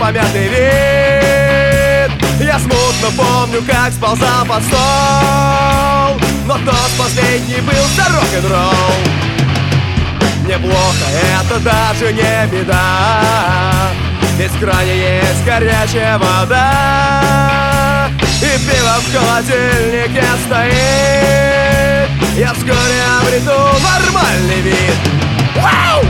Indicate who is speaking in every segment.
Speaker 1: помятый вид. Я смутно помню, как сползал под стол, но тот последний был за рок-н-ролл. Неплохо, это даже не беда, ведь в кране есть горячая вода, и пиво в холодильнике стоит. Я вскоре обрету нормальный вид. Вау!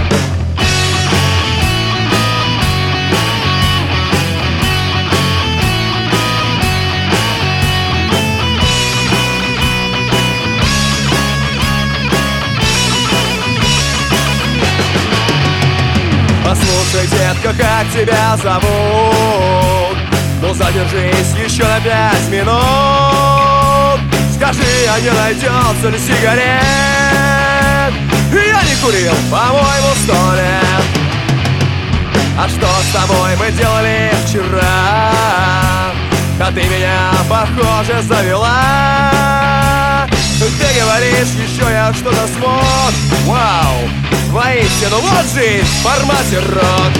Speaker 1: Послушай, детка, как тебя зовут? Ну задержись еще на 5 минут. Скажи, а не найдется ли сигарет? Я не курил, по-моему, 100 лет. А что с тобой мы делали вчера? А ты меня, похоже, завела. Ты говоришь, еще я что-то смог. Вау, воистину, вот жизнь в формате рок.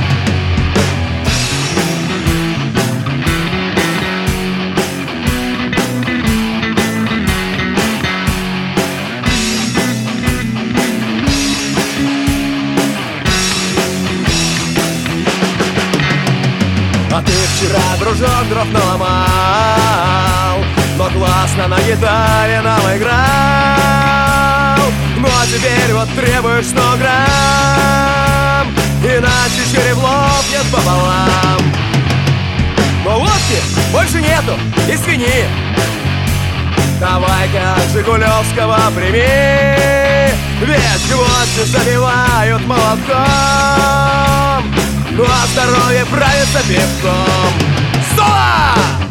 Speaker 1: А ты вчера, дружок, дров наломал, но классно на гитаре нам играл. Ну а теперь вот требуешь 100 грамм, иначе череп лопнет пополам. Но водки больше нету, извини. Давай-ка Жигулевского прими, ведь гвозди забивают молотком, ну а здоровье правится пивком. Стола!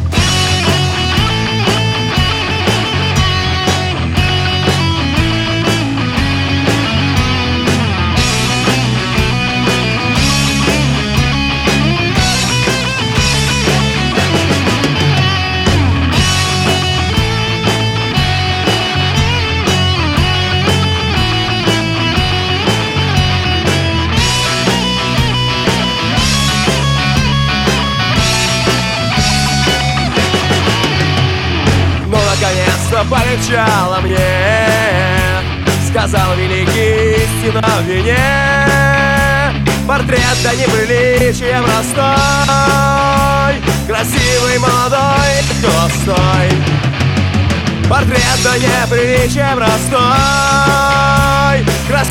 Speaker 1: Наконец-то полегчало мне, сказал великий истина в вине. Портрет да неприличием простой, красивый, молодой, холостой. Портрет да неприличием простой, красивый.